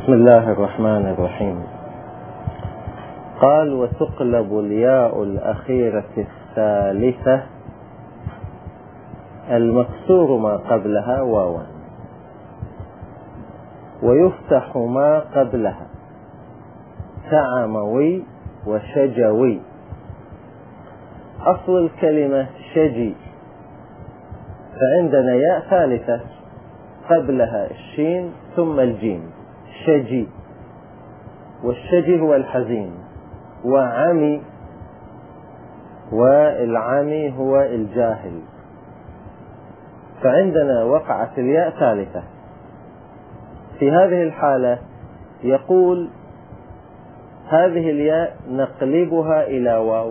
بسم الله الرحمن الرحيم. قال: وتقلب الياء الأخيرة الثالثة المكسور ما قبلها واوا، ويفتح ما قبلها كعموي وشجوي. أصل الكلمة شجي، فعندنا ياء ثالثة قبلها الشين ثم الجيم، شجي. والشجي هو الحزين، وعمي، والعمي هو الجاهل. فعندنا وقعت الياء ثالثة. في هذه الحالة يقول: هذه الياء نقلبها إلى واو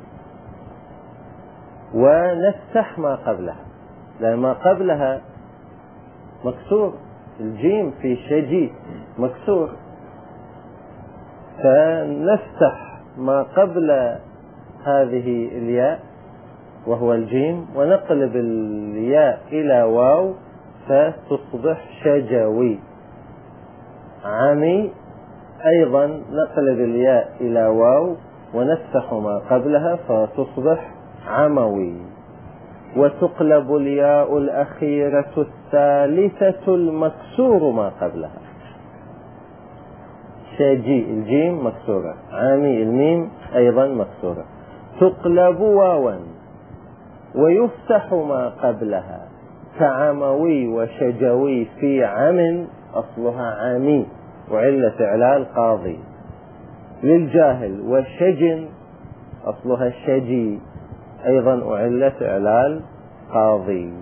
ونفتح ما قبلها، لأن ما قبلها مكسور، الجيم في شجي مكسور، فنفتح ما قبل هذه الياء وهو الجيم ونقلب الياء إلى واو فتصبح شجوي. عمي أيضا نقلب الياء إلى واو ونفتح ما قبلها فتصبح عموي. وتقلب الياء الأخيرة الثالثة المكسور ما قبلها، شجي الجيم مكسورة، عامي الميم أيضا مكسورة. تقلب واوا ويفتح ما قبلها كعموي وشجوي. في عم أصلها عامي وعلة إعلال قاضي للجاهل، وشجن أصلها شجي أيضا أعلة إعلال قاضي.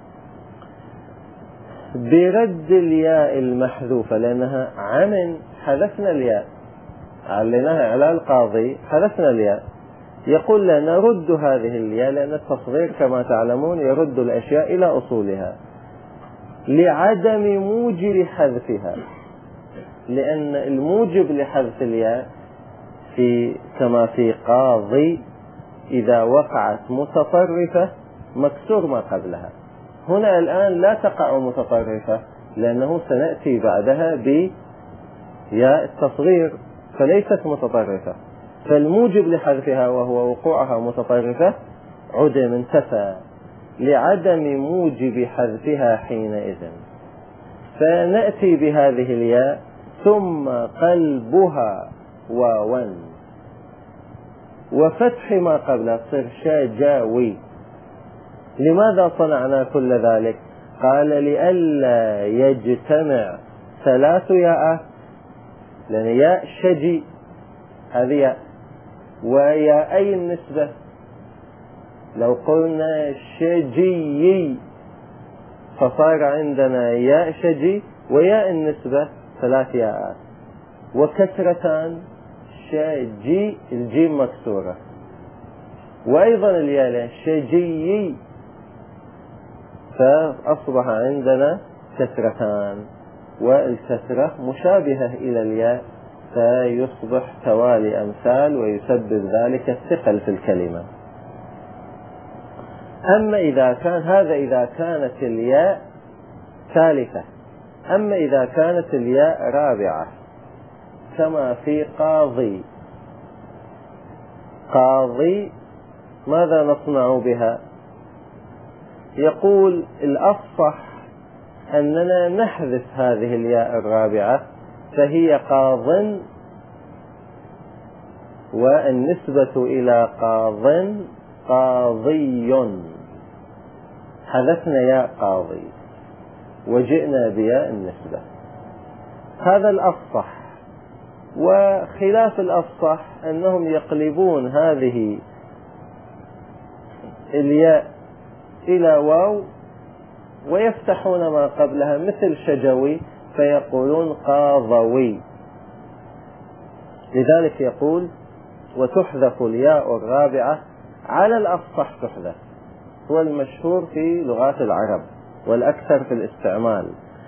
برد الياء المحذوفة، لأنها عم حذفنا الياء، عليناها إعلال قاضي، حذفنا الياء. يقول لنا: رد هذه الياء، لأن التصغير كما تعلمون يرد الأشياء إلى أصولها، لعدم موجب حذفها، لأن الموجب لحذف الياء كما في قاضي إذا وقعت متطرفة مكسور ما قبلها. هنا الآن لا تقع متطرفة، لأنه سنأتي بعدها بياء التصغير، فليست متطرفة، فالموجب لحذفها وهو وقوعها متطرفة عدم، انتفى، لعدم موجب حذفها حينئذ. فنأتي بهذه الياء ثم قلبها واوا وفتح ما قبلها تصير شجاوي. لماذا صنعنا كل ذلك؟ قال: لئلا يجتمع ثلاث ياء، لأن ياء شجي هذه ياء، وياءي النسبة، لو قلنا شجي فصار عندنا ياء شجي وياء النسبة ثلاث ياءات، وكسرتان شجي الجيم مكسورة، وأيضا الياء شجي، فأصبح عندنا كسرتان، والكسرة مشابهة إلى الياء فيصبح توالي أمثال ويسبب ذلك الثقل في الكلمة. أما إذا كان هذا إذا كانت الياء ثالثة، أما إذا كانت الياء رابعة كما في قاضي. قاضي ماذا نصنع بها؟ يقول: الأفصح أننا نحذف هذه الياء الرابعة فهي قاض، والنسبة إلى قاض قاضي، حذفنا ياء قاضي وجئنا بياء النسبة. هذا الأفصح. وخلاف الأفصح أنهم يقلبون هذه الياء إلى واو ويفتحون ما قبلها مثل شجوي فيقولون قاضوي. لذلك يقول: وتحذف الياء الرابعة. على الأفصح تحذف، هو المشهور في لغات العرب والأكثر في الاستعمال،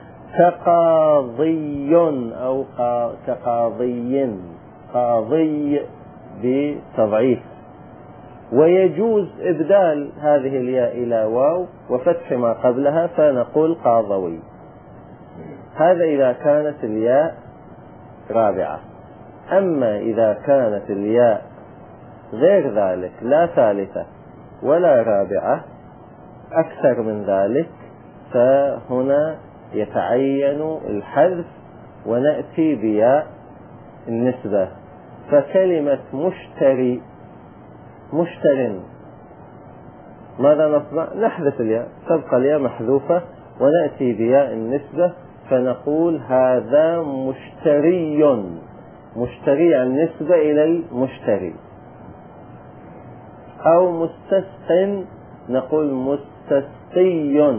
كقاضي أو كقاضي، قاضي بتضعيف. ويجوز إبدال هذه الياء إلى واو وفتح ما قبلها فنقول قاضوي. هذا إذا كانت الياء رابعة. أما إذا كانت الياء غير ذلك، لا ثالثة ولا رابعة، أكثر من ذلك، فهنا يتعين الحذف ونأتي بياء النسبة. فكلمة مشتري، مشتر، ماذا نصنع؟ نحذف الياء، تبقى الياء محذوفة ونأتي بياء النسبة فنقول هذا مشتري. مشتري عن نسبة إلى المشتري. أو مستسق، نقول مستسقي.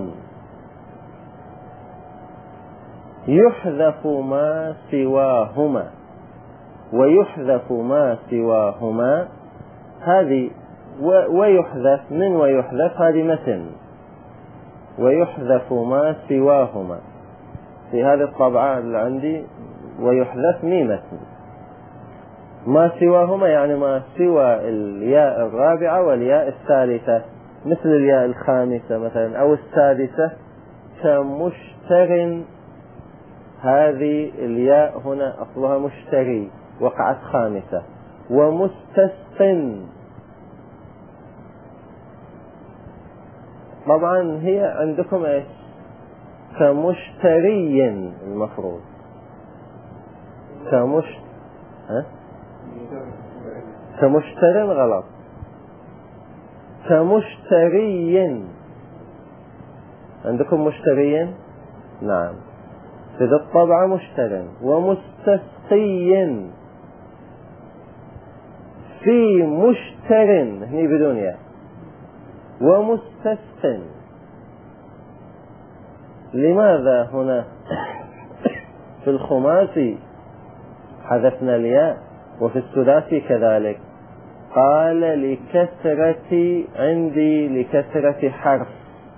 يحذف ما سواهما، ويحذف ما سواهما، هذه ويحذف من ويحذف، هذه متن. ويحذف ما سواهما في هذه الطبعة اللي عندي، ويحذف ميمة. ما سواهما يعني ما سوى الياء الرابعة والياء الثالثة، مثل الياء الخامسة مثلا أو السادسة، كمشتر. هذه الياء هنا أصلها مشتري، وقعت خامسة. ومستسق، طبعا هي عندكم ايش؟ كمشتري المفروض. كمشتر غلط، كمشتري. عندكم مشتري؟ نعم، في ذا الطبع مشتر. ومستسقي، في مشتر هني بدون ياء. ومستسق، لماذا هنا في الخماسي حذفنا الياء وفي الثلاثي كذلك؟ قال لكثرة، عندي لكثرة حرف،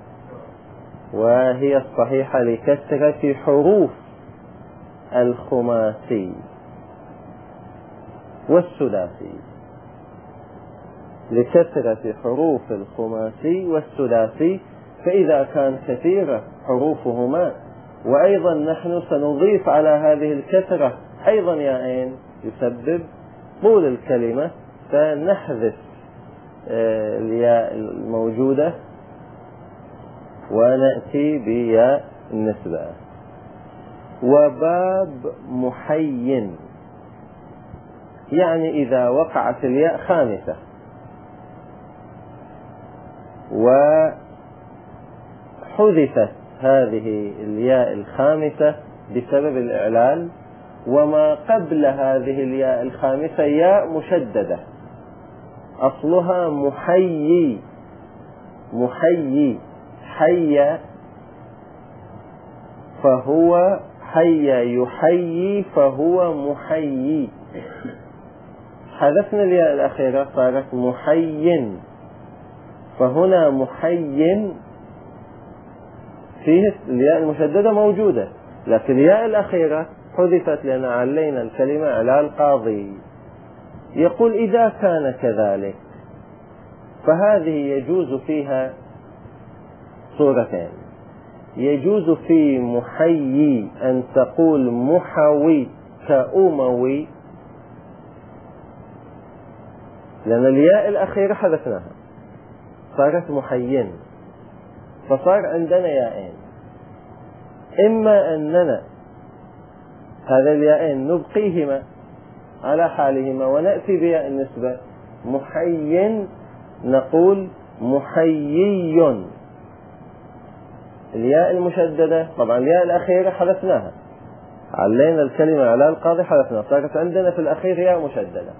وهي الصحيحة لكثرة حروف الخماسي والثلاثي. لكثرة حروف الخماسي والثلاثي، فإذا كان كثيرة حروفهما، وأيضا نحن سنضيف على هذه الكثرة أيضا ياءين يسبب طول الكلمة، فنحذف الياء الموجودة ونأتي بياء النسبة. وباب محي، يعني إذا وقعت الياء خامسة وحذفت هذه الياء الخامسة بسبب الإعلال، وما قبل هذه الياء الخامسة ياء مشددة أصلها محيي. محيي، حي فهو حي، يحيي فهو محيي. حذفنا الياء الأخيرة صارت محي، فهنا محي فيه الياء المشددة موجودة، لكن الياء الأخيرة حذفت لأن علينا الكلمة على القاضي. يقول إذا كان كذلك فهذه يجوز فيها صورتين. يجوز في محيي أن تقول محوي كأموي، لأن الياء الأخيرة حذفناها صارت محيين، فصار عندنا ياءين. إما أننا هذا الياءين نبقيهما على حالهما ونأتي بياء النسبة محي، نقول محيي. الياء المشددة طبعا الياء الأخيرة حذفناها، علينا الكلمة على القاضي حذفناها، صارت عندنا في الأخير ياء مشددة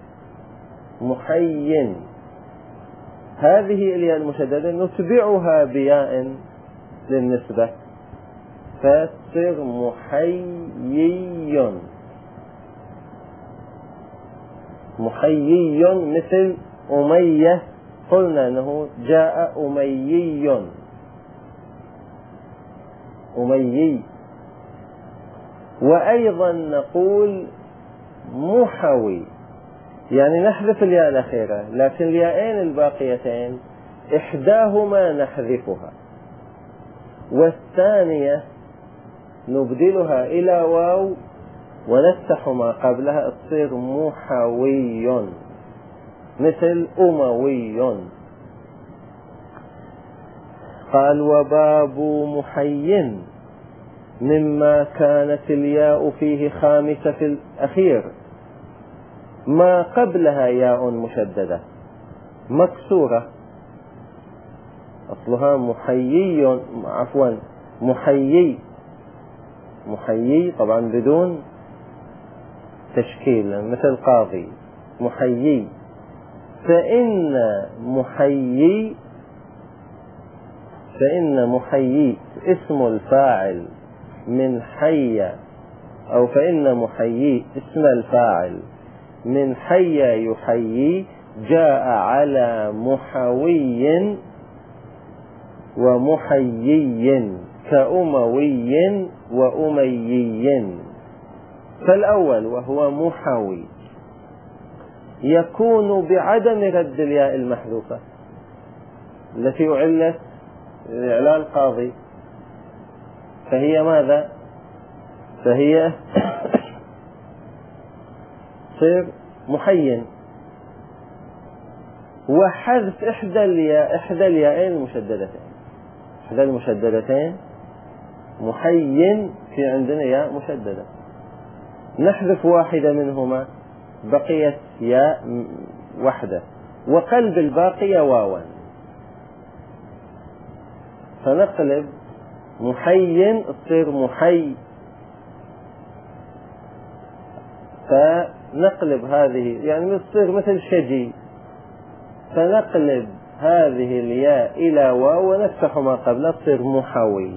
محي. هذه الياء المشددة نتبعها بياء للنسبة فتصير محيي. محيي مثل أمية، قلنا أنه جاء أميي، أميي. وأيضا نقول محوي، يعني نحذف الياء الأخيرة، لكن الياءين الباقيتين إحداهما نحذفها والثانية نبدلها إلى واو ونفتح ما قبلها تصير محوي، مثل أموي. قال وباب محي مما كانت الياء فيه خامسة في الأخير ما قبلها ياء مشددة مكسورة، أصلها محيي طبعا بدون تشكيل مثل قاضي محيي. فإن محيي اسم الفاعل من حي، أو فإن محيي اسم الفاعل من حي يحيي جاء على محوي ومحيي كأموي وأميي. فالأول وهو محوي يكون بعدم رد الياء المحذوفة التي أعلت إعلال قاضي، فهي ماذا؟ فهي صير محي، وحذف إحدى الياءين المشددتين محي، في عندنا ياء مشددة، نحذف واحدة منهما بقيت ياء واحدة، وقلب الباقية واوا، فنقلب محي تصير محي، فنقلب هذه يعني تصير مثل شجي، فنقلب هذه الياء إلى واو ونفتح ما قبلها تصير محوي.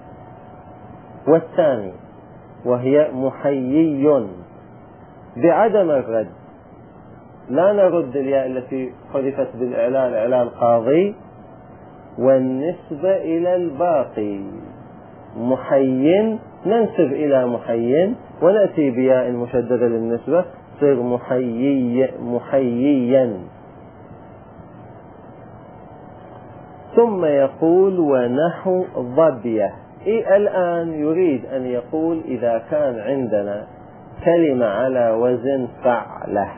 والثاني وهي محيي بعدم الرد، لا نرد الياء التي حذفت بالإعلال إعلال قاضي، والنسبة إلى الباقي محي ننسب إلى محي ونأتي بياء مشددة للنسبة تصير محييا. ثم يقول ونحو ضبية. الآن يريد أن يقول إذا كان عندنا كلمة على وزن فعله،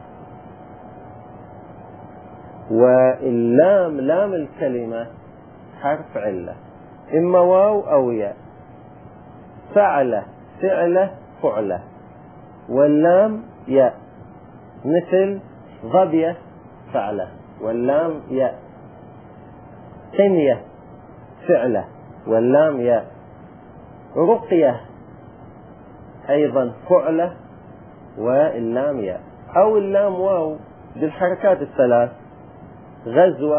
واللام لام الكلمة حرف علة إما واو أو ياء، فعله فعله، واللام ياء، مثل ضبية فعله واللام ياء، قنية فعله واللام ياء، رقية أيضا فعله واللام ياء، أو اللام واو بالحركات الثلاث، غزوة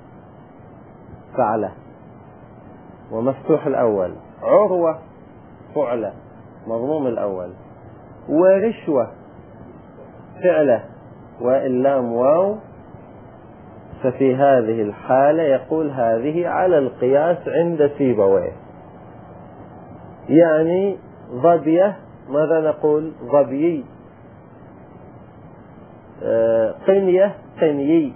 فعله ومفتوح الأول، عروة فعله مضموم الأول، ورشوة فعله واللام واو. ففي هذه الحالة يقول هذه على القياس عند سيبويه، يعني ضبية ماذا نقول؟ ضبيي، قنية قنيي.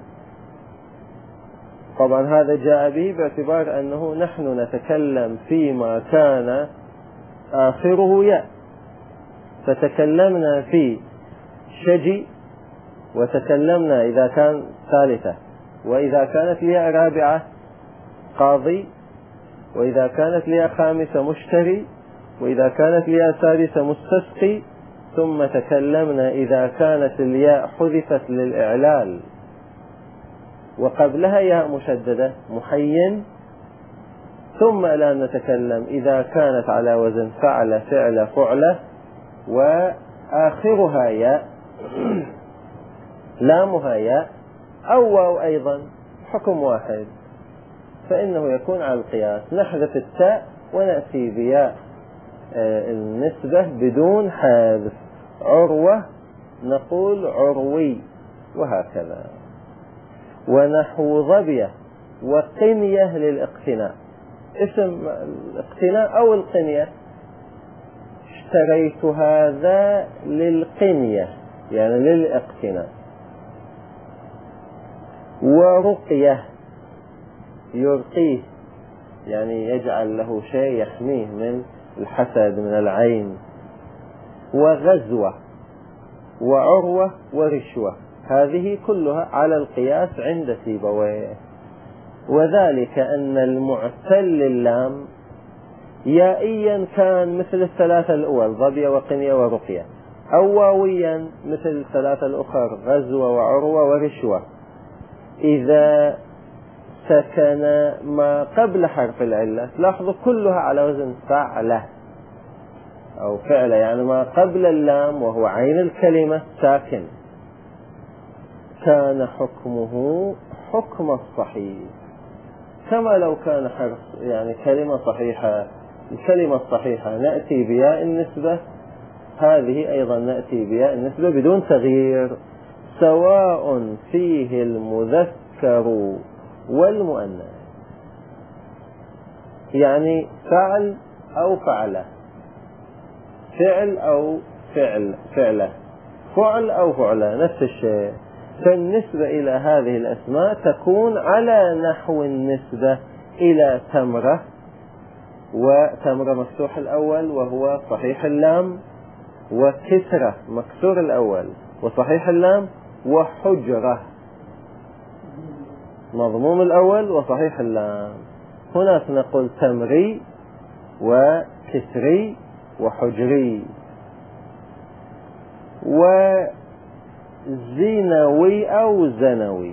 طبعا هذا جاء به باعتبار أنه نحن نتكلم فيما كان آخره ياء، فتكلمنا في شجي، وتكلمنا إذا كان ثالثة، وإذا كانت الياء رابعة قاضي، وإذا كانت الياء خامسة مشتري، وإذا كانت الياء سادسة مستسقي، ثم تكلمنا إذا كانت الياء حذفت للإعلال وقبلها ياء مشددة محين، ثم الآن نتكلم إذا كانت على وزن فعل فعلة وآخرها ياء لامها ياء أو واو أيضا حكم واحد، فإنه يكون على القياس، نحذف التاء ونأتي بياء النسبة بدون حذف، عروة نقول عروي، وهكذا. ونحو ضبية وقنية للاقتناء، اسم الاقتناء أو القنية، اشتريت هذا للقنية يعني للاقتناء. ورقية يرقيه يعني يجعل له شيء يحميه من الحسد من العين. وغزوة وعروة ورشوة، هذه كلها على القياس عند سيبويه. وذلك أن المعتل اللام يائيا كان مثل الثلاثة الأول ظبية وقنية ورقية، أو واويا مثل الثلاثة الأخر غزوة وعروة ورشوة، إذا سكن ما قبل حرف العلة. لاحظوا كلها على وزن فعلة أو فعلة، يعني ما قبل اللام وهو عين الكلمة ساكن، كان حكمه حكم الصحيح، كما لو كان حرف يعني كلمة صحيحة. الكلمة الصحيحة نأتي بياء النسبة، هذه أيضا نأتي بياء النسبة بدون تغيير، سواء فيه المذكر والمؤنث، يعني فعل أو فعلة، فعل أو فعلة، فعل أو فعلة، نفس الشيء. فالنسبة إلى هذه الأسماء تكون على نحو النسبة إلى تمرة، وتمرة مفتوح الأول وهو صحيح اللام، وكسرة مكسور الأول وصحيح اللام، وحجرة مضموم الأول وصحيح اللام. هناك نقول تمري وكسري وحجري. وزينوي أو زنوي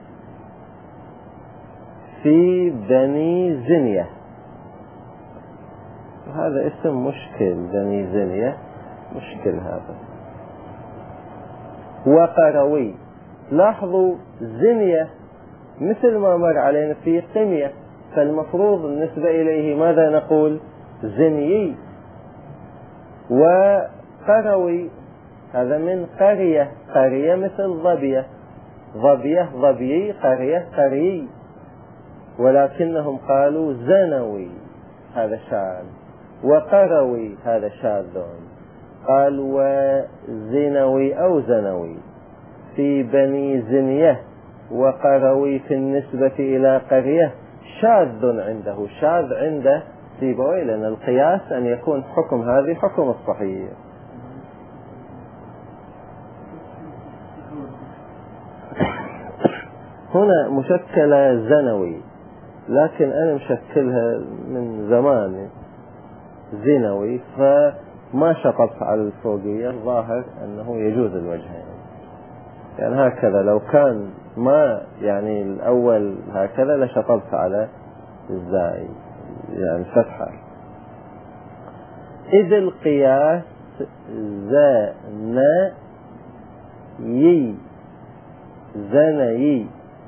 في بني زنية، هذا اسم مشكل، بني زنية مشكل هذا. وقروي، لاحظوا زنية مثل ما مر علينا في قمية، فالمفروض بالنسبة إليه ماذا نقول؟ زنيي. وقروي هذا من قرية، قرية مثل ظبية، ظبية ظبيي، قرية قريي، ولكنهم قالوا زنوي هذا شاذ، وقروي هذا شاذ. قال وزنوي أو زنوي في بني زنية، وقروي في النسبة إلى قرية شاذ عنده، شاذ عند سيبويه، لأن القياس أن يكون حكم هذه حكم الصحيح. هنا مشكلة زنوي، لكن أنا مشكلها من زمان زنوي، فما شطبت على الفوقية، الظاهر أنه يجوز الوجهين، يعني هكذا لو كان ما يعني الأول هكذا لشطبت على الزاي يعني فتحة. إذ القياس زنيي زنيي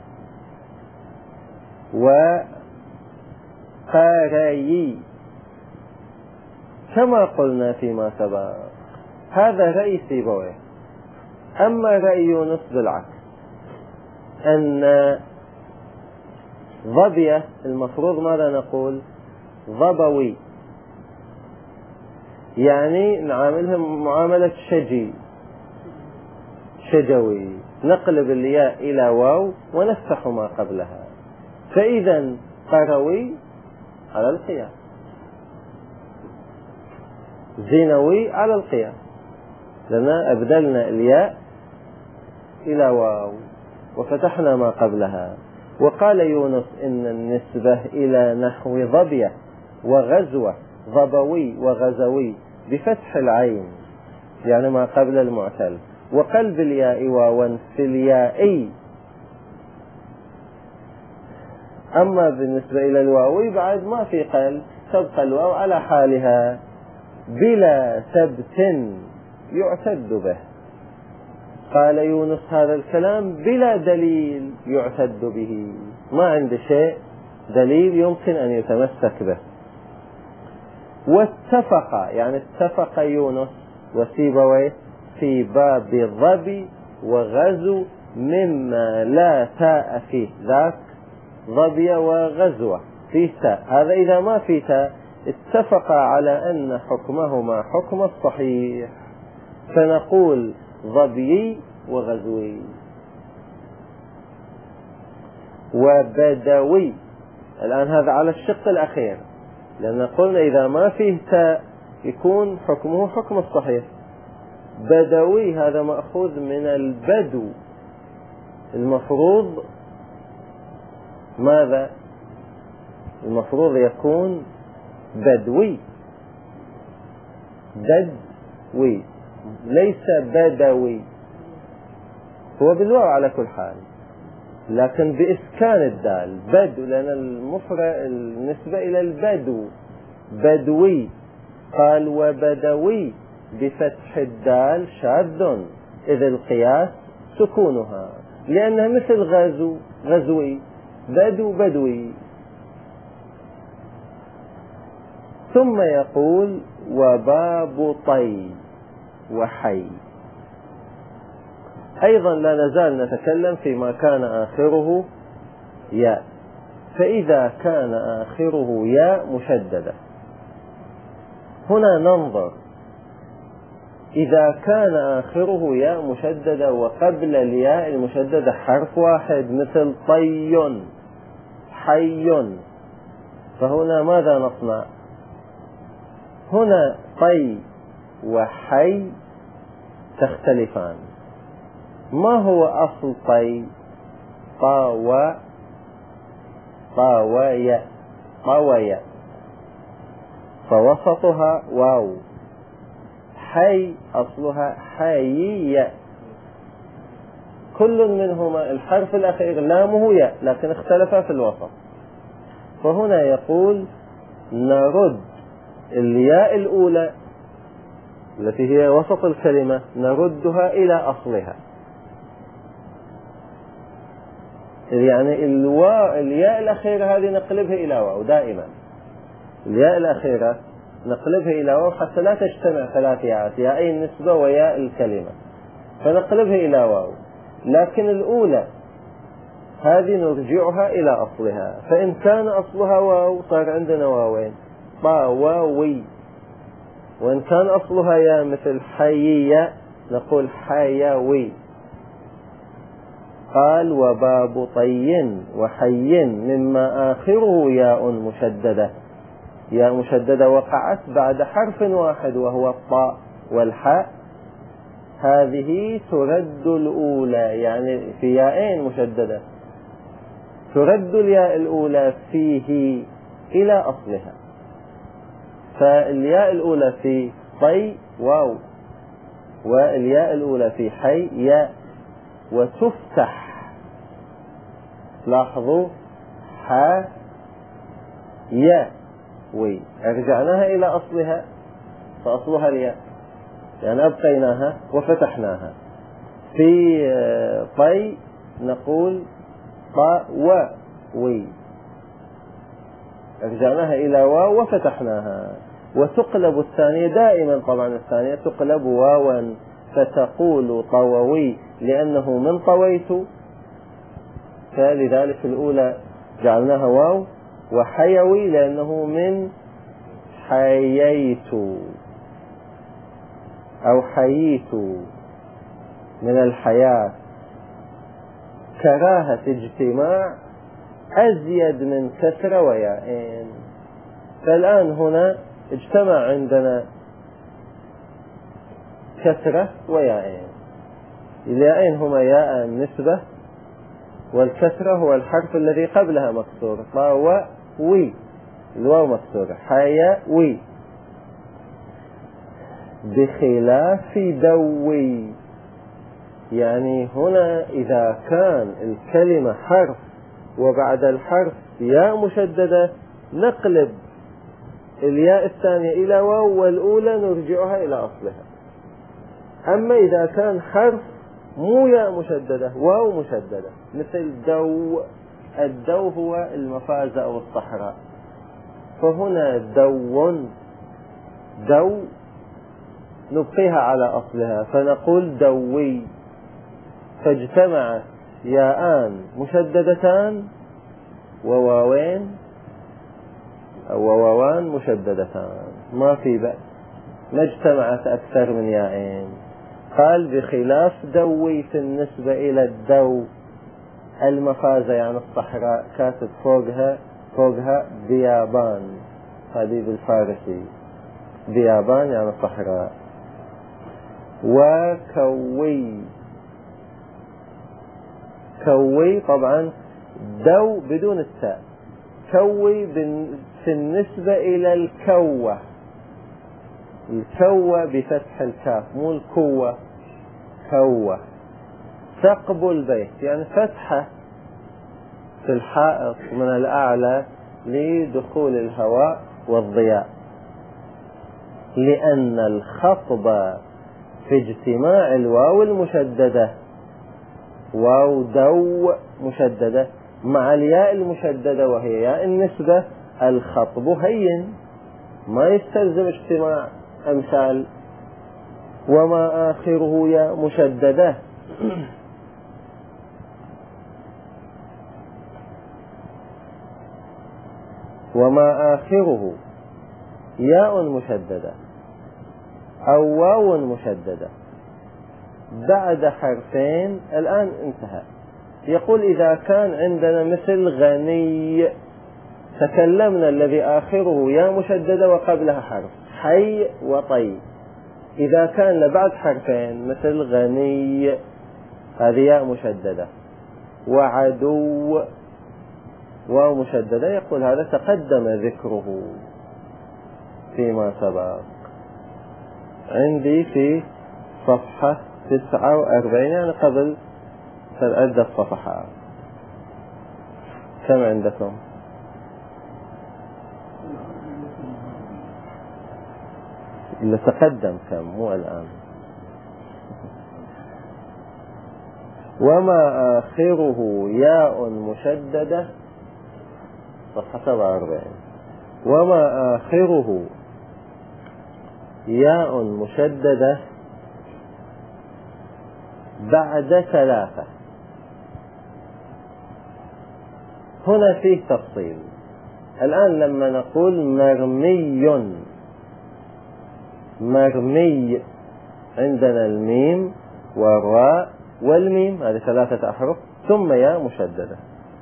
وقريي كما قلنا فيما سبق. هذا رأي سيبويه. أما رأي يونس بالعكس، أن ظبية المفروض ماذا نقول؟ ظبوي، يعني نعاملهم معاملة شجوي، نقلب الياء إلى واو ونفتح ما قبلها، فإذا قروي على القياس، زينوي على القياس، لأننا أبدلنا الياء إلى واو وفتحنا ما قبلها. وقال يونس إن النسبة إلى نحو ظبية وغزوة، ظبوي وغزوي بفتح العين يعني ما قبل المعتل، وقلب الياء واوا في الياء. أما بالنسبة إلى الواوي بعد ما في قلب، تبقى الواو على حالها بلا ثبت يعتد به. قال يونس هذا الكلام بلا دليل يعتد به، ما عنده شيء دليل يمكن أن يتمسك به. واتفق، يعني اتفق يونس وسيبويه في باب ظبي وغزو مما لا تاء فيه، ذاك ظبي وغزوة فيه تاء، هذا إذا ما فيه تاء اتفق على أن حكمهما حكم الصحيح، فنقول ظبي وغزوي. وبدوي، الآن هذا على الشق الأخير، لأن قلنا إذا ما فيه تاء يكون حكمه حكم الصحيح، بدوي هذا مأخوذ من البدو، المفروض ماذا؟ المفروض يكون بدوي، بدوي ليس بدوي، هو بالواو على كل حال لكن بإسكان الدال بدو، لأن المفرد النسبة إلى البدو بدوي. قال وبدوي بفتح الدال شاذ إذ القياس سكونها، لأنها مثل غزو غزوي، بدو بدوي. ثم يقول وباب طي وحي. أيضا لا نزال نتكلم فيما كان آخره ياء. فإذا كان آخره ياء مشددة هنا ننظر، إذا كان آخره ياء مشددة وقبل الياء المشددة حرف واحد مثل طي حي، فهنا ماذا نصنع؟ هنا طي وحي تختلفان. ما هو أصل طي؟ طاوى طاوية طاوية، فوسطها واو. حي أصلها حيية، كل منهما الحرف الأخير لامه ياء لكن اختلفا في الوسط. فهنا يقول نرد الياء الأولى التي هي وسط الكلمة نردها إلى أصلها، يعني الياء الأخيرة هذه نقلبها إلى واو دائما، الياء الأخيرة نقلبها إلى واو حتى لا تجتمع ثلاث ياءات، ياء النسبة وياء الكلمة، فنقلبها إلى واو. لكن الأولى هذه نرجعها إلى أصلها، فإن كان أصلها واو صار عندنا واوين طاوي، وإن كان أصلها ياء مثل حيية نقول حيوي. قال وباب طي وحي مما آخره ياء مشددة، ياء مشددة وقعت بعد حرف واحد وهو الطاء والحاء، هذه ترد الأولى، يعني في ياءين مشددة ترد الياء الأولى فيه إلى أصلها. فالياء الأولى في طي واو، والياء الأولى في حي ياء، وتفتح، لاحظوا حا ياء وي، رجعناها إلى أصلها فأصلها الياء، يعني أبقيناها وفتحناها. في طي نقول طا وي، رجعناها إلى واو وفتحناها. وتقلب الثانية دائما، طبعا الثانية تقلب واوا فتقول طووي لأنه من طويت، فلذلك الأولى جعلناها واو. وحيوي لأنه من حييت أو حييت من الحياة. كراهة اجتماع أزيد من كسرة وياءين، فالآن هنا اجتمع عندنا كسرة وياءين، الياءين هما ياء النسبة والكسرة هو الحرف الذي قبلها مكسور، طاوي الواو مكسورة حيوي، بخلاف دوي. يعني هنا إذا كان الكلمة حرف وبعد الحرف ياء مشددة نقلب الياء الثانية إلى واو والأولى نرجعها إلى أصلها. أما إذا كان حرف مو ياء مشددة واو مشددة مثل دو، الدو هو المفازة أو الصحراء، فهنا دو نبقيها على أصلها فنقول دوي، فاجتمعت ياءان مشددتان وواوين أو واوان مشددتان، ما في بأس، ما اجتمعت أكثر من ياءين. قال بخلاف دوي في النسبة إلى الدو المفازة يعني الصحراء، كاتب فوقها بيابان، هذه بالفارسي بيابان يعني الصحراء. وكوي. كوي طبعا دو بدون التاء، كوي في النسبة إلى الكوة، الكوة بفتح الكاف مو الكوة، كوة. ثقب البيت يعني فتحة في الحائط من الأعلى لدخول الهواء والضياء، لأن الخطب في اجتماع الواو المشددة، واو دو مشددة مع الياء المشددة وهي ياء النسبة، الخطب هين ما يستلزم اجتماع أمثال وما آخره ياء مشددة. وما آخره ياء مشددة أو واو مشددة بعد حرفين. الآن انتهى. يقول إذا كان عندنا مثل غني، تكلمنا الذي آخره ياء مشددة وقبلها حرف، حي وطي. إذا كان بعد حرفين مثل غني، هذه ياء مشددة، وعدو واو مشددة، يقول هذا تقدم ذكره فيما سبق عندي في صفحة 49، يعني قبل عدة صفحات. كم عندكم؟ اللي تقدم كم، مو الآن. وما آخره ياء مشددة، صفحة 47. وما آخره ياء مشددة بعد 3. هنا فيه تفصيل. الآن لما نقول مرمي، مرمي عندنا الميم والراء والميم، هذه 3 أحرف، ثم ياء مشددة.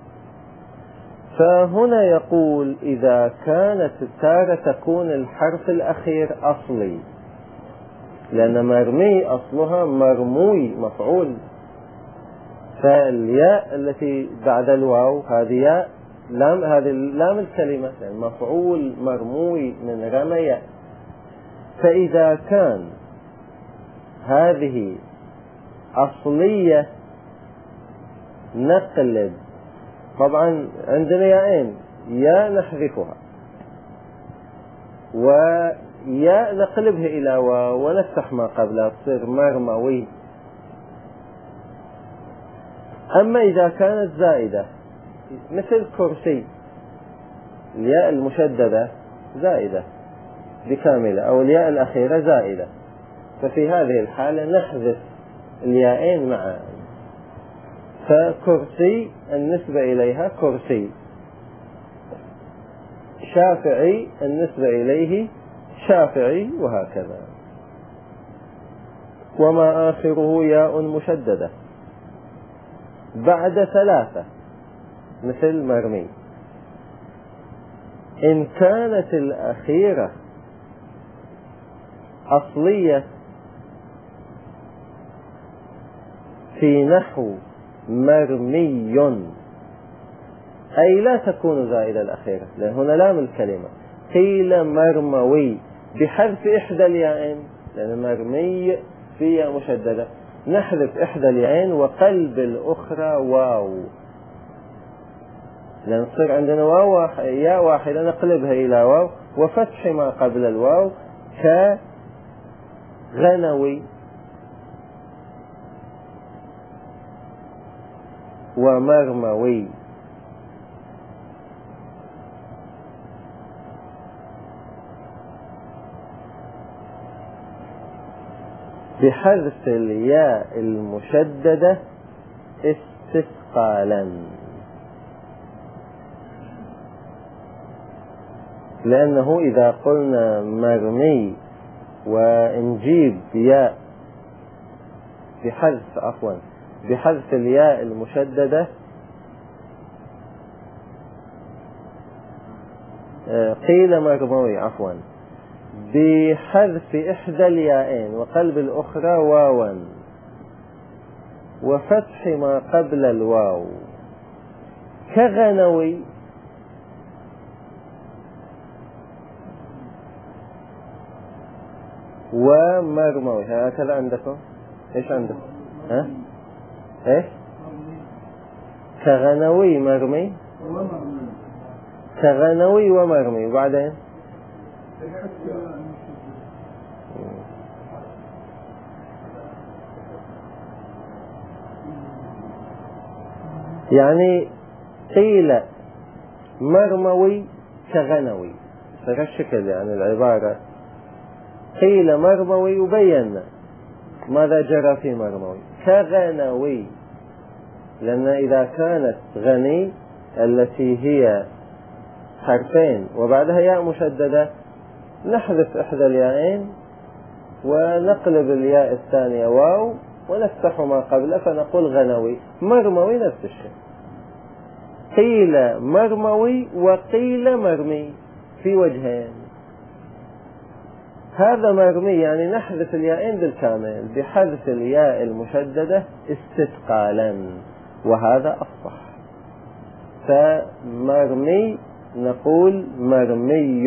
فهنا يقول إذا كانت التاء تكون الحرف الأخير أصلي، لأن مرمي أصلها مرموي مفعول، فالياء التي بعد الواو هذه ياء لام، هذه لام الكلمة، يعني مفعول مرموي من رمي. فإذا كان هذه أصلية نقلب، طبعا عندنا ياءين، ياء نحذفها وياء نقلبها إلى واو ونفتح ما قبلها تصير مرموي. أما إذا كانت زائدة مثل كرسي، الياء المشددة زائدة بكاملة أو الياء الأخيرة زائدة، ففي هذه الحالة نحذف الياءين معا. فكرسي النسبة إليها كرسي، شافعي النسبة إليه شافعي، وهكذا. وما آخره ياء مشددة بعد 3 مثل مرمي. إن كانت الأخيرة أصلية في نحو مرمي، أي لا تكون زائدة الأخيرة، لأن هنا لام الكلمة. قيل مرموي بحذف إحدى الياءين، لأن مرمي في ياء مشددة، نحذف إحدى الياءين وقلب الأخرى واو، لأن تصير عندنا واو ياء واحدة نقلبها إلى واو وفتح ما قبل الواو، كغنوي ومرموي. بحذف الياء المشددة استثقالا، لأنه إذا قلنا مرمي ونجيب ياء بحذف الياء المشددة، قيل مرموي بحذف إحدى الياءين وقلب الأخرى واوا وفتح ما قبل الواو، كغنوي ومرموي. هكذا عندكم؟ ايش عندكم؟ ها؟ ايش؟ كغنوي مرمي، كغنوي ومرمي، وبعدين يعني قيل مرموي كغنوي، هذا الشكل يعني العبارة. قيل مرموي وبينا ماذا جرى في مرموي. كغنوي، لأن إذا كانت غني التي هي حرفين وبعدها ياء مشددة نحذف إحدى الياءين ونقلب الياء الثانية واو ونفتح ما قبله فنقول غنوي. مرموي نفس الشيء، قيل مرموي وقيل مرمي في وجهين. هذا مرمي يعني نحذف الياءين بالكامل بحذف الياء المشددة استثقالا، وهذا أفصح. فمرمي نقول مرمي،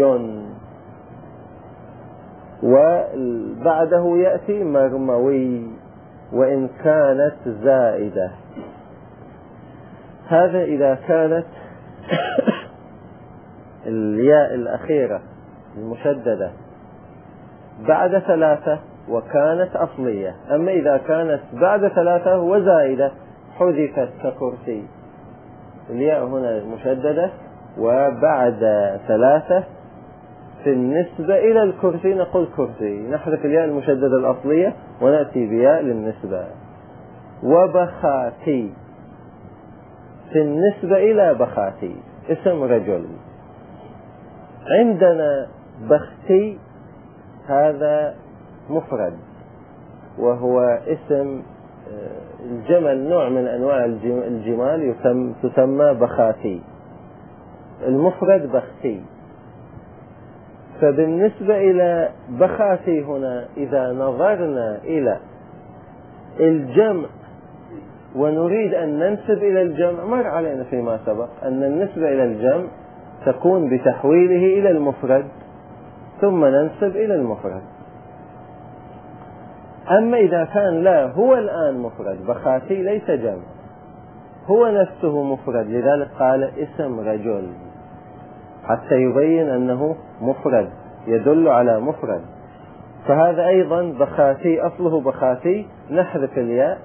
وبعده يأتي مرموي وإن كانت زائدة. هذا إذا كانت الياء الأخيرة المشددة بعد ثلاثة وكانت أصلية. أما إذا كانت بعد ثلاثة وزائدة حذفت ككرسي. الياء هنا مشددة وبعد ثلاثة في النسبة إلى الكرسي نقول كرسي، نحذف الياء المشددة الأصلية ونأتي بياء للنسبة. وبخاتي في النسبة إلى بخاتي اسم رجل. عندنا بختي هذا مفرد وهو اسم الجمل، نوع من أنواع الجمال تسمى بخاتي، المفرد بختي. فبالنسبة إلى بخاتي هنا إذا نظرنا إلى الجمع ونريد أن ننسب إلى الجمع، مر علينا فيما سبق أن النسبة إلى الجمع تكون بتحويله إلى المفرد ثم ننسب إلى المفرد. أما إذا كان لا هو الآن مفرد، بخاتي ليس جمع، هو نفسه مفرد، لذلك قال اسم رجل حتى يبين أنه مفرد يدل على مفرد. فهذا أيضا بخاتي أصله بخاتي، نحذف الياء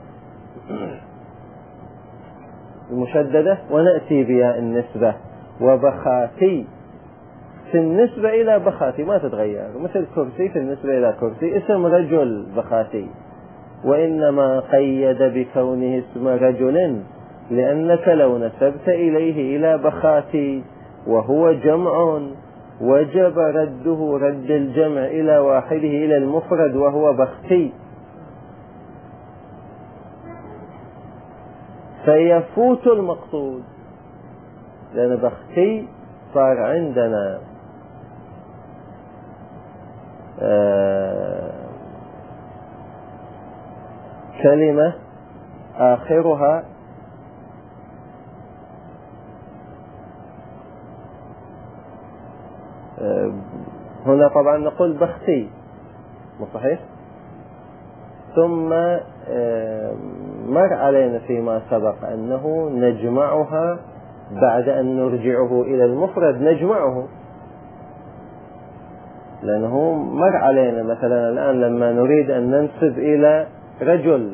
المشددة ونأتي بياء النسبة. وبخاتي في النسبة إلى بخاتي ما تتغير، مثل كرسي في النسبة إلى كرسي اسم رجل بخاتي، وإنما قيد بكونه اسم رجل لأنك لو نسبت إليه إلى بخاتي وهو جمع وجب رده رد الجمع إلى واحده إلى المفرد وهو بختي، فيفوت المقصود. لأن بختي صار عندنا كلمة آخرها هنا طبعا نقول بختي صحيح. ثم مر علينا فيما سبق أنه نجمعها بعد أن نرجعه إلى المفرد، نجمعه لأنه مر علينا مثلا الآن لما نريد أن ننسب إلى رجل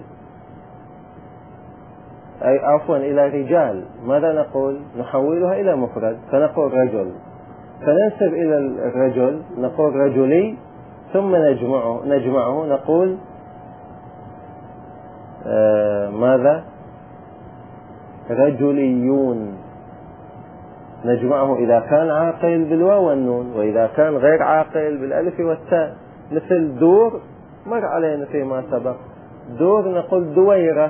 أي عفوا إلى رجال، ماذا نقول؟ نحولها إلى مفرد فنقول رجل، فننسب إلى الرجل نقول رجلي، ثم نجمعه نقول ماذا؟ رجليون. نجمعه إذا كان عاقل بالواو والنون، وإذا كان غير عاقل بالألف والتاء. مثل دور مر علينا فيما سبق، دور نقول دويرة.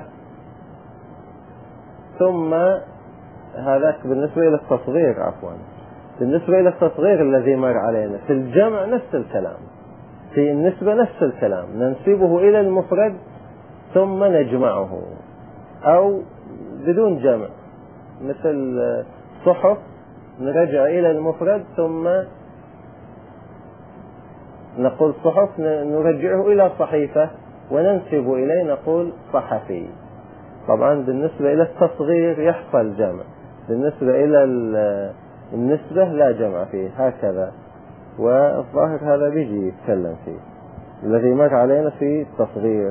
ثم هذاك بالنسبة إلى التصغير، عفوا بالنسبة إلى التصغير الذي مر علينا. في الجمع نفس الكلام، في النسبة نفس الكلام، ننسبه إلى المفرد ثم نجمعه، أو بدون جمع مثل صحف نرجع إلى المفرد ثم نقول صحف، نرجعه إلى صحيفة وننسب إليه نقول صحفي. طبعا بالنسبة إلى التصغير يحصل جمع، بالنسبة إلى النسبة لا جمع فيه هكذا، والظاهر هذا بيجي يتكلم فيه الذي مر علينا في التصغير.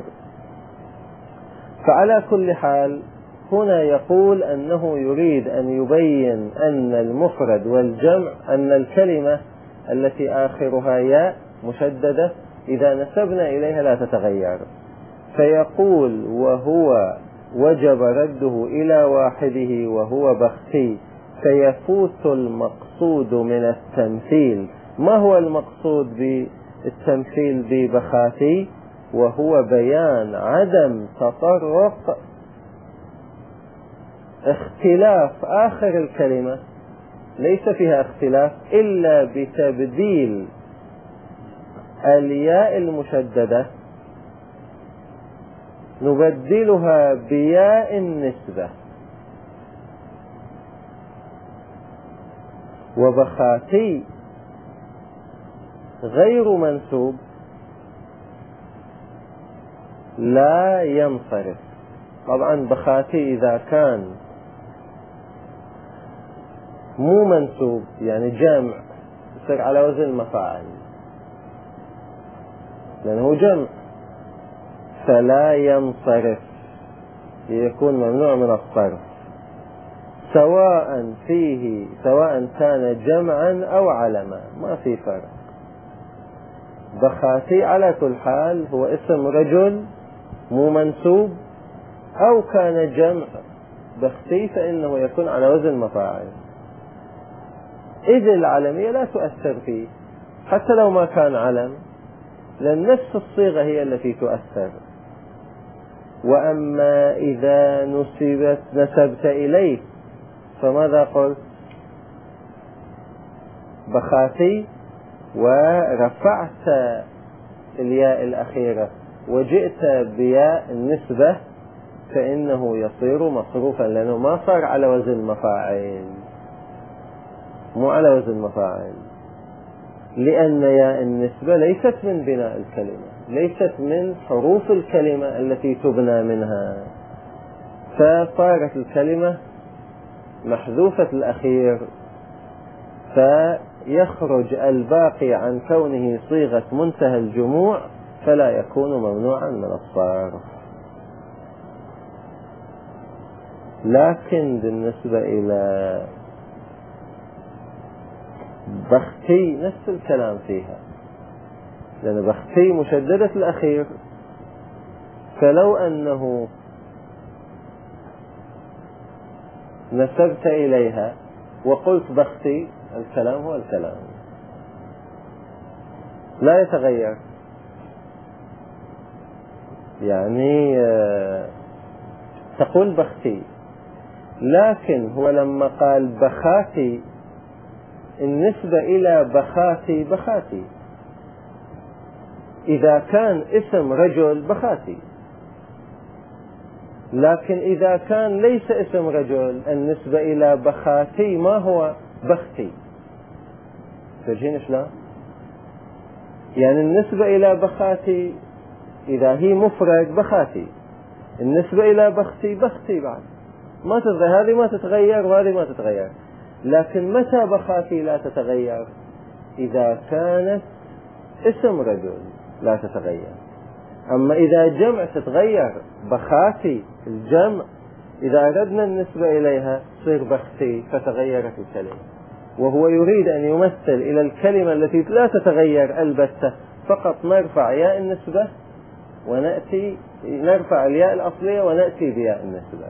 فعلى كل حال هنا يقول أنه يريد أن يبين أن المفرد والجمع، أن الكلمة التي آخرها ياء مشددة إذا نسبنا إليها لا تتغير، فيقول وهو وجب رده إلى واحده وهو بختي، فيفوت المقصود من التمثيل. ما هو المقصود بالتمثيل ببخاتي؟ وهو بيان عدم تطرق اختلاف آخر الكلمة، ليس فيها اختلاف إلا بتبديل الياء المشددة نبدلها بياء النسبة. وبخاتي غير منسوب لا ينصرف. طبعا بخاتي إذا كان مو منسوب يعني جمع يصير على وزن مفاعل لأنه جمع، فلا ينصرف، يكون ممنوع من الصرف، سواء كان جمعا أو علما، ما في فرق. بخاتي على كل حال هو اسم رجل مو منسوب، أو كان جمع بختي فإنه يكون على وزن مفاعل. إذ العلمية لا تؤثر فيه حتى لو ما كان علم، لأن نفس الصيغة هي التي تؤثر. وأما إذا نسبت إليه فماذا قلت؟ بخاتي ورفعت الياء الأخيرة وجئت بياء النسبة فإنه يصير مصروفا، لأنه ما صار على وزن مفاعل، مو على وزن مفاعل، لأن ياء النسبة ليست من بناء الكلمة، ليست من حروف الكلمة التي تبنى منها، فصارت الكلمة محذوفة الأخير، فيخرج الباقي عن كونه صيغة منتهى الجموع فلا يكون ممنوعا من الصرف. لكن بالنسبة إلى بختي نفس الكلام فيها، لأن بختي مشددة الأخير، فلو أنه نسبت إليها وقلت بختي الكلام هو الكلام لا يتغير. يعني تقول بختي، لكن هو لما قال بخاتي النسبة إلى بخاتي بخاتي، إذا كان اسم رجل بخاتي، لكن إذا كان ليس اسم رجل النسبة إلى بخاتي ما هو بختي. تجين شلون؟ يعني النسبة إلى بخاتي إذا هي مفرد بخاتي، النسبة إلى بختي بختي بعد، ما تتغير، هذه ما تتغير وهذه ما تتغير. لكن متى بخاتي لا تتغير؟ إذا كانت اسم رجل لا تتغير. أما إذا جمع تتغير، بخاتي الجمع إذا أردنا النسبة إليها تصير بختي فتغيرت الكلمة. وهو يريد أن يمثل إلى الكلمة التي لا تتغير البتة، فقط نرفع ياء النسبة ونأتي نرفع الياء الأصلية ونأتي بياء النسبة.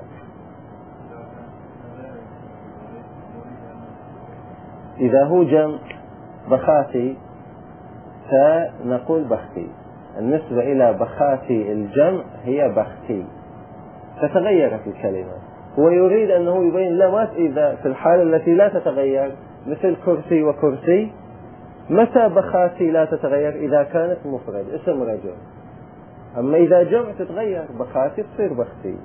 إذا هو جمع بخاتي فنقول بختي، النسبة إلى بخاتي الجمع هي بختي، فتغيرت الكلمة. هو يريد أنه يبين لا، ما إذا في الحالة التي لا تتغير مثل كرسي وكرسي متى بخاسي لا تتغير؟ إذا كانت مفرد اسم رجل. أما إذا جمع تتغير، بخاسي تصير بختي.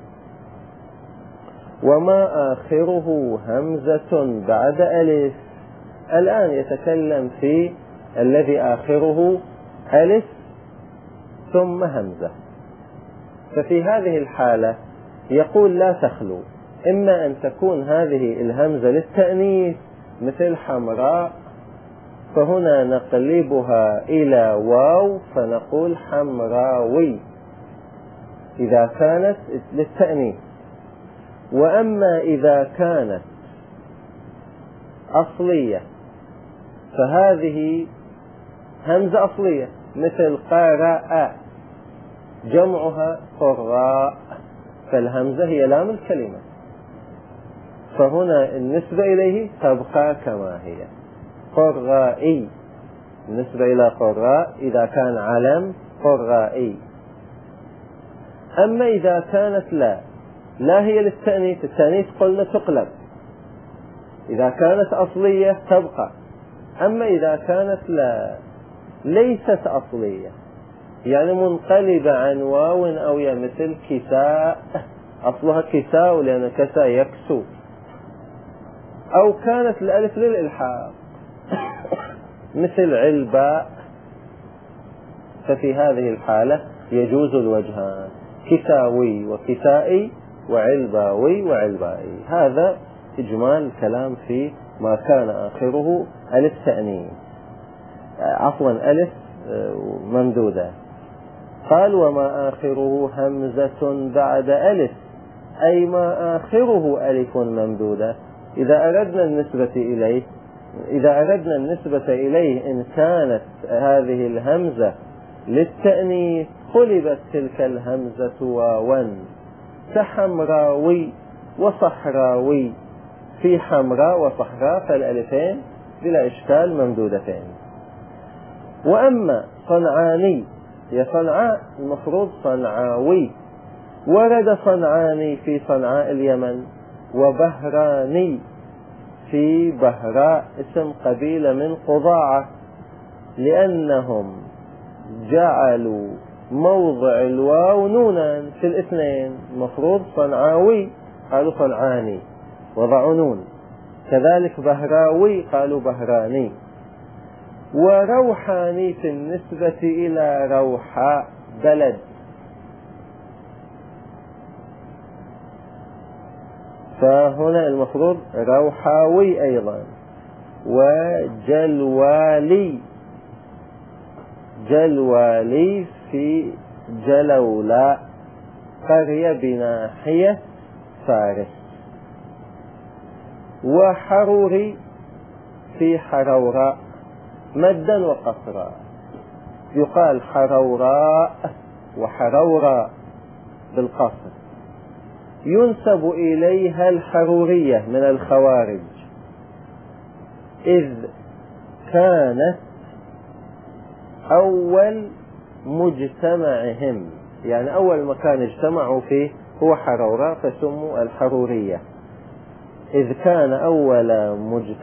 وما آخره همزة بعد ألف. الآن يتكلم في الذي آخره ألف ثم همزة. ففي هذه الحالة يقول لا تخلو، إما أن تكون هذه الهمزة للتأنيث مثل حمراء، فهنا نقلبها إلى واو فنقول حمراوي إذا كانت للتأنيث. وأما إذا كانت أصلية فهذه همزة أصلية مثل قراء، جمعها قراء، فالهمزة هي لام الكلمة، فهنا النسبة إليه تبقى كما هي قرائي. النسبة إلى قراء إذا كان علم قرائي. أما إذا كانت لا هي للتأنيث، التأنيث قلنا تقلب، إذا كانت أصلية تبقى. أما إذا كانت ليست أصلية، يعني منقلبة عن واو أو يا، مثل كساء، أصلها كساء لأن كساء يكسو، أو كانت الألف للإلحاق مثل علباء، ففي هذه الحالة يجوز الوجهان، كساوي وكسائي وعلباوي وعلبائي. هذا إجمال الكلام في ما كان آخره ألف تأنيث، عفوا ألف ممدودة. قال وما آخره همزة بعد ألف، أي ما آخره ألف ممدودة. إذا أردنا النسبة إليه إن كانت هذه الهمزة للتأنيث قلبت تلك الهمزة واوا، كحمراوي وصحراوي، في حمراء وصحراء فالألفين بلا إشكال ممدودتين. وأما صنعاني، يا صنعاء المفروض صنعاوي، ورد صنعاني في صنعاء اليمن، وبهراني في بهراء اسم قبيلة من قضاعة، لأنهم جعلوا موضع الواو نونا في الاثنين، المفروض صنعاوي قالوا صنعاني وضعوا نون، كذلك بهراوي قالوا بهراني. وروحاني في النسبة إلى روحاء بلد، فهنا المفروض روحاوي أيضا. وجلوالي، جلوالي في جلولاء، قرية بناحية فارس. وحروري في حروراء، مدا وقصرا، يقال حروراء وحروراء بالقصر. ينسب إليها الحرورية من الخوارج، إذ كانت أول مجتمعهم، يعني أول مكان اجتمعوا فيه هو حروراء فسموا الحرورية، إذ كان أول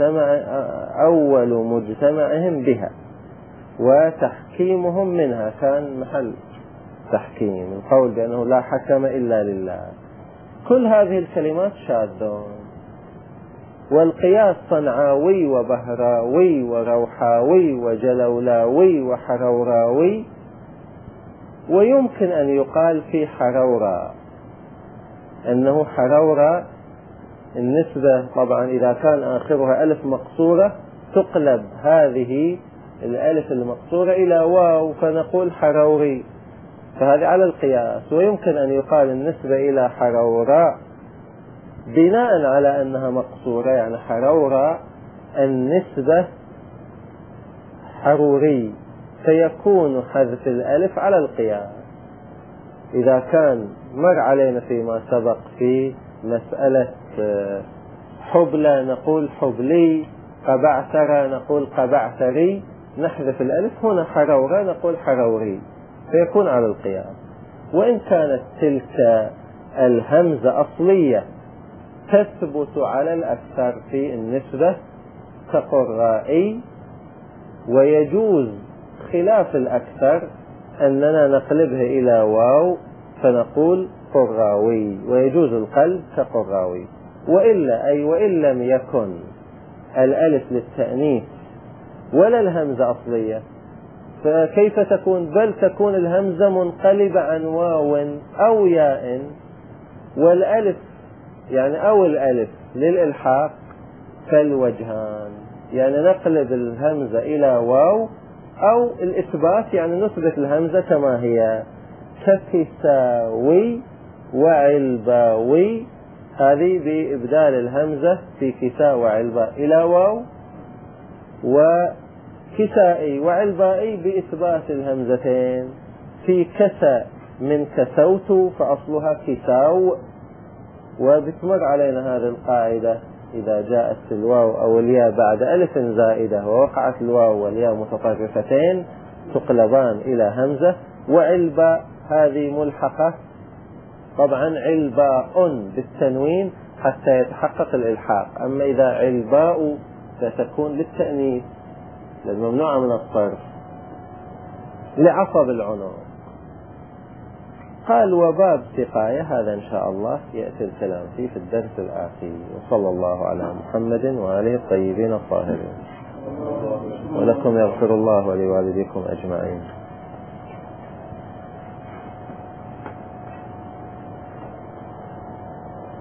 مجتمعهم بها، وتحكيمهم منها كان محل تحكيم، القول بأنه لا حكم إلا لله. كل هذه الكلمات شاذة. والقياس صنعاوي وبهراوي وروحاوي وجلولاوي وحروراوي. ويمكن أن يقال في حرورا أنه حرورا النسبة طبعا إذا كان آخرها ألف مقصورة تقلب هذه الألف المقصورة إلى واو فنقول حروري، فهذا على القياس. ويمكن أن يقال النسبة إلى حروراء بناء على أنها مقصورة، يعني حروراء النسبة حروري، فيكون حذف الألف على القياس. إذا كان مر علينا فيما سبق في مسألة حبلى نقول حبلي، قبعثر نقول قبعثري، نحذف الألف. هنا حرورة نقول حروري، فيكون على القياس. وإن كانت تلك الهمزة أصلية تثبت على الأكثر في النسبة كقرائي ويجوز خلاف الأكثر أننا نقلبها إلى واو فنقول قراوي، ويجوز القلب كقراوي. وإلا أي وإن لم يكن الألف للتأنيث ولا الهمزة أصلية، فكيف تكون؟ بل تكون الهمزة منقلبة عن واو أو ياء، والألف يعني أو الألف للإلحاق كالوجهان، يعني نقلب الهمزة إلى واو، أو الإثبات يعني نثبت الهمزة كما هي، ككساوي وعلباوي، هذه بإبدال الهمزة في كساء وعلباء إلى واو، وكسائي وعلبائي بإثبات الهمزتين في كساء من كسوت فأصلها كساو. وبتمر علينا هذه القاعدة إذا جاءت الواو أو الياء بعد ألف زائدة ووقعت الواو والياء متطرفتين تقلبان إلى همزة. وعلباء هذه ملحقة طبعا علباء بالتنوين حتى يتحقق الإلحاق، أما إذا علباء ستكون للتأنيث الممنوعة من الصرف لعصب العنق. قال وباب سقاية، هذا إن شاء الله يأتي الكلام فيه في الدرس الآخر. وصلى الله على محمد وآله الطيبين الطاهرين، ولكم يغفر الله ولوالديكم أجمعين.